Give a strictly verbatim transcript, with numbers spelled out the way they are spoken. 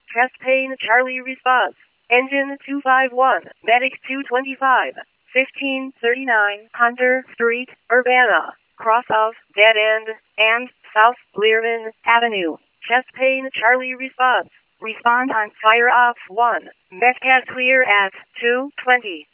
Chest pain Charlie response. Engine two five one, Medic two twenty-five, fifteen thirty-nine, Hunter Street, Urbana, cross of Dead End, and South Learman Avenue. Chest pain Charlie response. Respond on fire off one. Metcalf clear at two twenty.